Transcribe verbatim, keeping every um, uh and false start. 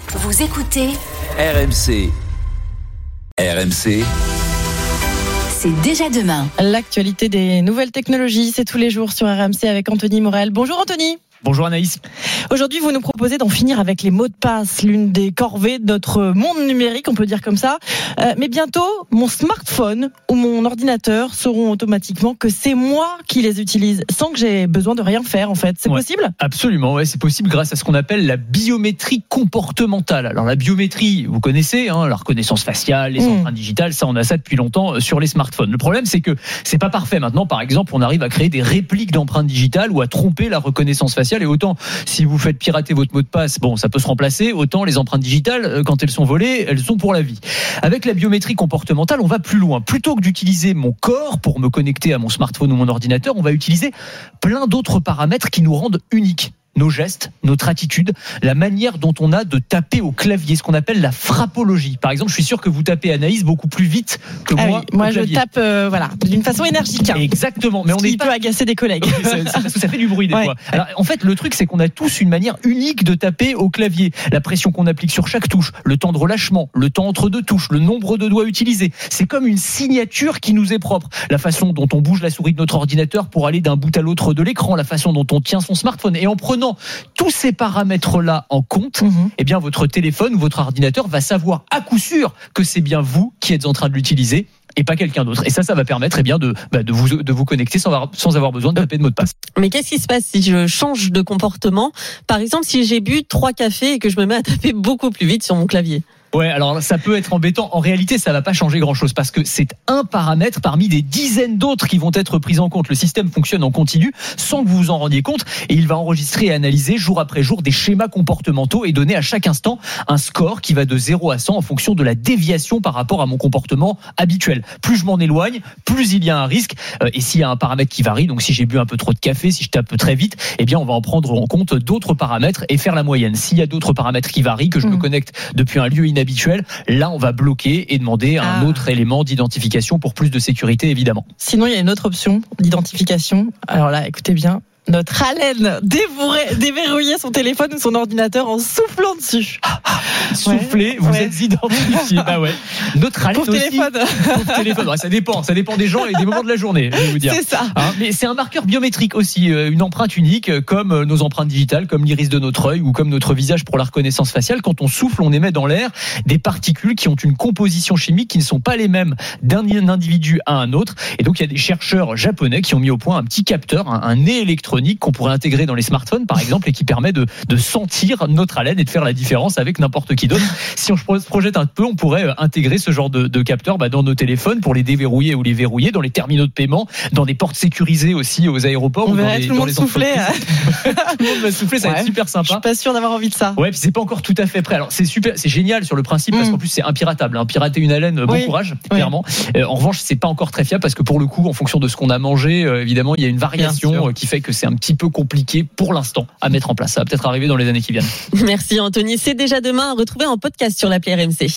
Vous écoutez R M C. R M C. C'est déjà demain. L'actualité des nouvelles technologies, c'est tous les jours sur R M C avec Anthony Morel. Bonjour Anthony. Bonjour Anaïs. Aujourd'hui, vous nous proposez d'en finir avec les mots de passe, l'une des corvées de notre monde numérique, on peut dire comme ça. Euh, mais bientôt, mon smartphone ou mon ordinateur sauront automatiquement que c'est moi qui les utilise, sans que j'ai besoin de rien faire en fait. C'est ouais, possible ? Absolument, ouais, c'est possible grâce à ce qu'on appelle la biométrie comportementale. Alors la biométrie, vous connaissez, hein, la reconnaissance faciale, les mmh. empreintes digitales, ça on a ça depuis longtemps sur les smartphones. Le problème c'est que c'est pas parfait. Maintenant, par exemple, on arrive à créer des répliques d'empreintes digitales ou à tromper la reconnaissance faciale. Et autant, si vous faites pirater votre mot de passe, bon, ça peut se remplacer. Autant les empreintes digitales, quand elles sont volées, elles sont pour la vie. Avec la biométrie comportementale, on va plus loin. Plutôt que d'utiliser mon corps pour me connecter à mon smartphone ou mon ordinateur, on va utiliser plein d'autres paramètres qui nous rendent uniques. Nos gestes, notre attitude, la manière dont on a de taper au clavier, ce qu'on appelle la frappologie. Par exemple, je suis sûr que vous tapez Anaïs beaucoup plus vite que ah moi. Oui, moi, je tape, euh, voilà, d'une façon énergique. Hein. Exactement, mais ce on est qui pas... peut agacer des collègues. c'est, c'est parce que ça fait du bruit des ouais. fois. Alors, en fait, le truc, c'est qu'on a tous une manière unique de taper au clavier. La pression qu'on applique sur chaque touche, le temps de relâchement, le temps entre deux touches, le nombre de doigts utilisés. C'est comme une signature qui nous est propre. La façon dont on bouge la souris de notre ordinateur pour aller d'un bout à l'autre de l'écran, la façon dont on tient son smartphone. Et en prenant tous ces paramètres-là en compte, mmh. eh bien, votre téléphone ou votre ordinateur va savoir à coup sûr que c'est bien vous qui êtes en train de l'utiliser et pas quelqu'un d'autre. Et ça, ça va permettre eh bien, de, bah, de, vous, de vous connecter sans avoir, sans avoir besoin de taper de mot de passe. Mais qu'est-ce qui se passe si je change de comportement ? Par exemple, si j'ai bu trois cafés et que je me mets à taper beaucoup plus vite sur mon clavier ? Ouais, alors ça peut être embêtant. En réalité, ça va pas changer grand-chose parce que c'est un paramètre parmi des dizaines d'autres qui vont être pris en compte. Le système fonctionne en continu sans que vous vous en rendiez compte et il va enregistrer et analyser jour après jour des schémas comportementaux et donner à chaque instant un score qui va de zéro à cent en fonction de la déviation par rapport à mon comportement habituel. Plus je m'en éloigne, plus il y a un risque. Et s'il y a un paramètre qui varie, donc si j'ai bu un peu trop de café, si je tape très vite, eh bien on va en prendre en compte d'autres paramètres et faire la moyenne. S'il y a d'autres paramètres qui varient, que je mmh. me connecte depuis un lieu inhabituel, habituel, là on va bloquer et demander ah. un autre élément d'identification pour plus de sécurité évidemment. Sinon il y a une autre option d'identification. Alors là écoutez bien, notre haleine dévorait, déverrouiller son téléphone ou son ordinateur en soufflant dessus. Ah, ah, souffler, ouais. vous ouais. êtes identifié. Bah ouais. Notre haleine Pauvre aussi. téléphone. Pauvre téléphone. Ouais, ça dépend, ça dépend des gens et des moments de la journée. Je vais vous dire. C'est ça. Hein, mais c'est un marqueur biométrique aussi, une empreinte unique, comme nos empreintes digitales, comme l'iris de notre œil ou comme notre visage pour la reconnaissance faciale. Quand on souffle, on émet dans l'air des particules qui ont une composition chimique qui ne sont pas les mêmes d'un individu à un autre. Et donc il y a des chercheurs japonais qui ont mis au point un petit capteur, un, un nez électronique qu'on pourrait intégrer dans les smartphones par exemple et qui permet de, de sentir notre haleine et de faire la différence avec n'importe qui d'autre. Si on se projette un peu, on pourrait intégrer ce genre de, de capteur bah, dans nos téléphones pour les déverrouiller ou les verrouiller, dans les terminaux de paiement, dans des portes sécurisées aussi aux aéroports. On ou dans verrait les, tout le monde souffler. Tout le monde va souffler, ça ouais. va être super sympa. Je suis pas sûr d'avoir envie de ça. Ouais, puis c'est pas encore tout à fait prêt. Alors c'est super, c'est génial sur le principe mmh. parce qu'en plus c'est impiratable. Hein. Pirater une haleine, bon oui. courage, oui. clairement. Euh, en revanche, c'est pas encore très fiable parce que pour le coup, en fonction de ce qu'on a mangé, euh, évidemment, il y a une variation euh, qui fait que c'est un petit peu compliqué pour l'instant à mettre en place. Ça va peut-être arriver dans les années qui viennent. Merci Anthony. C'est déjà demain à retrouver en podcast sur l'appli R M C.